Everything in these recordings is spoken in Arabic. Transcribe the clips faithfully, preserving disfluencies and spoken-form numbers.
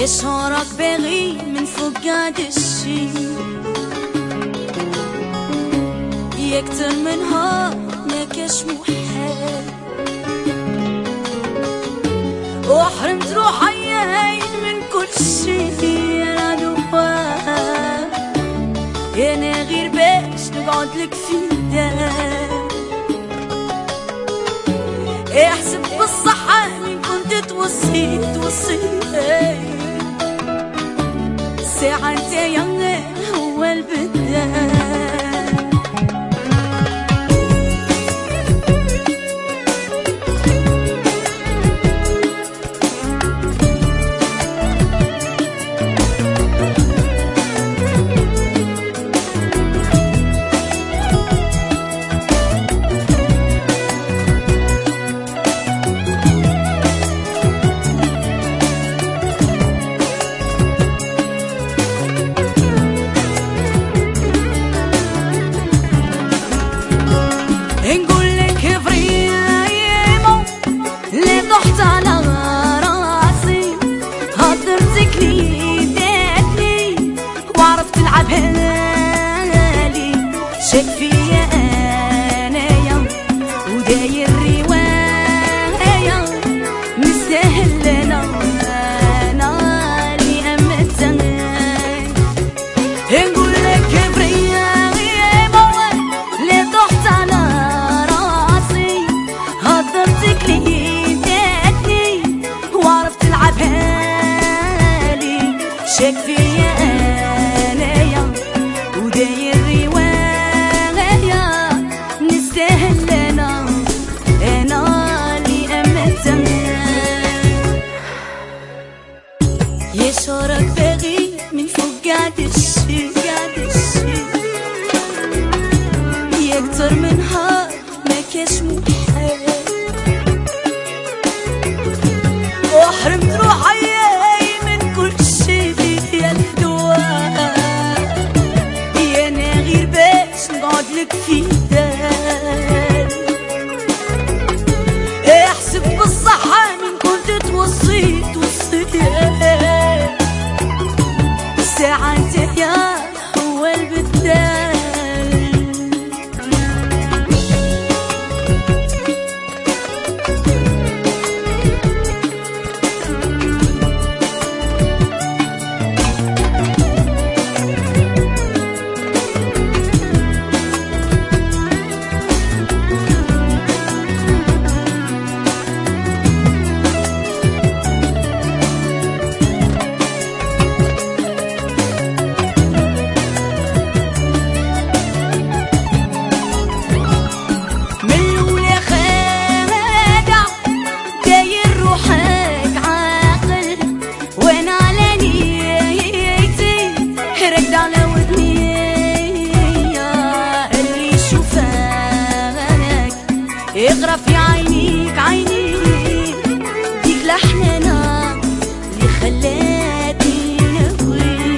يشعرك باغي من فوق قاد الشي يكتر منها ماكاش محال وحرمت روحي من كل شي انا دوار انا غير باش نقعد لك في دار احسب بالصحة من كنت توصي توصي ساعة انت يا هو البداية شك فيا انا يا وداير رواية مستاهل انا انا اللي امتنك نقول لك بريا غيابة اللي ضحت على راسي هضرتك لي فاتني وعرفت تلعبها لي شك فيا انا يا وداير يشعرك باغي من فوق قاد الشي قاد الشي يكتر منها ماكاش محال وحرمت روحي من كل شي يا الدواء يا انا غير باش نقعد لك في دار احسب بالصحة من كنت توصي توصي ساعة انت يا هو البدال اقرا في عينيك عينيك ديك لحننا اللي خلاتني نهوي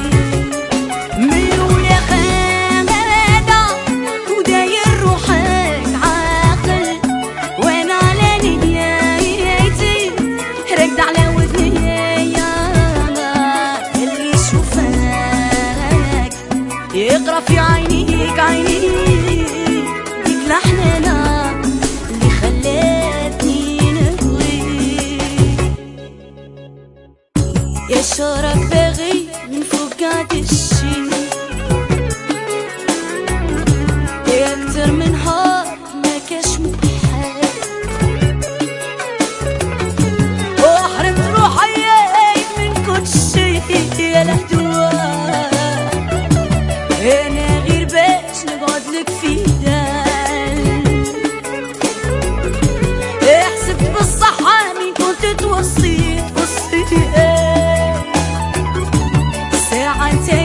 ملول يا خالدة وداير روحك عاقل وانا على نيتي راكدة على ودني اللي يشوفك اقرا في عينيك عينيك ديك لحننا يشعرك باغي من فوق قاد الشي يكتر منها ماكاش محال وحرمت روحي من كل شي يا الهدوء انا غير باش نقعد لك في دار احسب بالصحة من كنت توصي توصي ساعة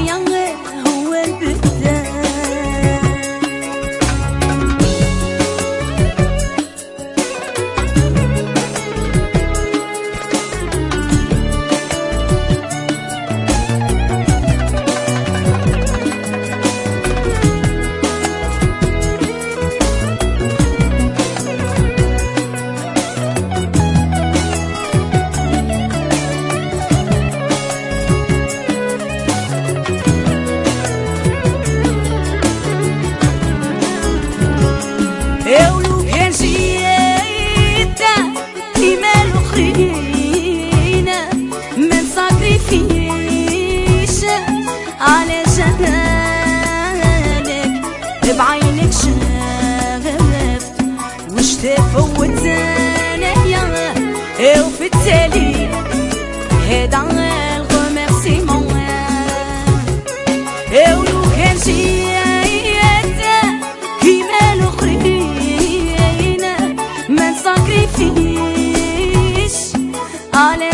وفي التالي هذا الغوميرسيمون ولو كان شي كيما الاخرين ما نساكريفيش على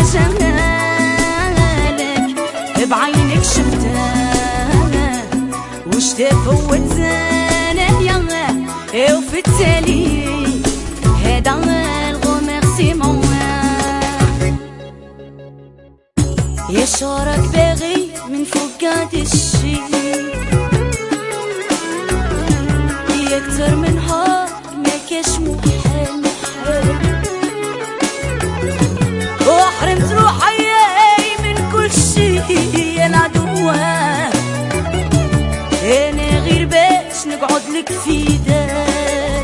جمالك بعينك شفتها وش تفوت انايا وفي التالي هذا الغوميرسيمون يشعرك باغي من فوق قاد الشي يكتر من هاك ما كاش محال وحرمت روحي من كل شي العدوة انا غير باش نقعد لك في دار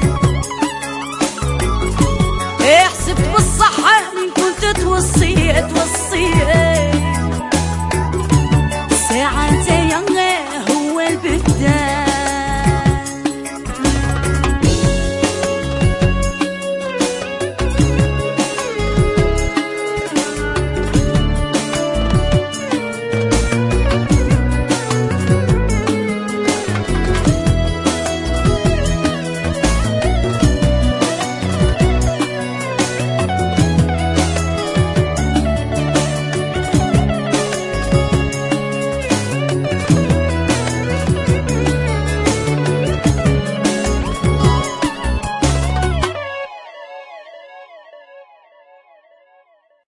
حسبت بالصحة من كنت توصي توصي